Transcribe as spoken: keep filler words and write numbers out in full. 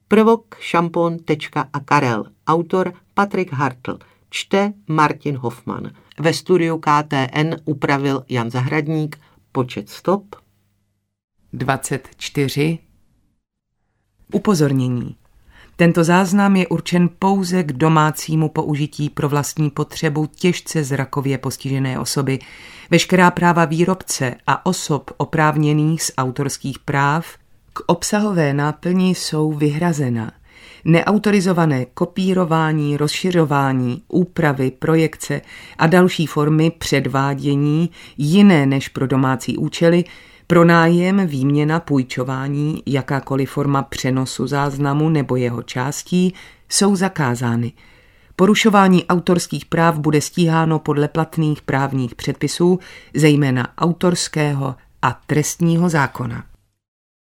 Prvok, šampon, tečka a karel. Autor Patrik Hartl. Čte Martin Hoffman. Ve studiu K T N upravil Jan Zahradník. Počet stop dvacet čtyři. Upozornění. Tento záznam je určen pouze k domácímu použití pro vlastní potřebu těžce zrakově postižené osoby. Veškerá práva výrobce a osob oprávněných z autorských práv k obsahové náplni jsou vyhrazena. Neautorizované kopírování, rozšiřování, úpravy, projekce a další formy předvádění jiné než pro domácí účely, pronájem, výměna, půjčování, jakákoliv forma přenosu záznamu nebo jeho částí jsou zakázány. Porušování autorských práv bude stíháno podle platných právních předpisů, zejména autorského a trestního zákona.